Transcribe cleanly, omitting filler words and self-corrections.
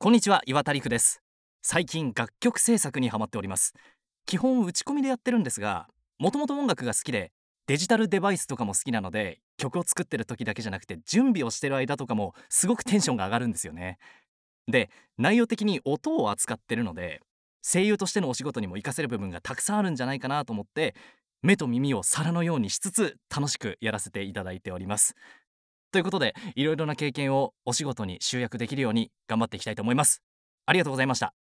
こんにちは、岩田陸です。最近楽曲制作にハマっております。基本打ち込みでやってるんですが、もともと音楽が好きでデジタルデバイスとかも好きなので、曲を作ってる時だけじゃなくて準備をしてる間とかもすごくテンションが上がるんですよね。で、内容的に音を扱ってるので、声優としてのお仕事にも活かせる部分がたくさんあるんじゃないかなと思って、目と耳を皿のようにしつつ楽しくやらせていただいております。ということで、いろいろな経験をお仕事に集約できるように頑張っていきたいと思います。ありがとうございました。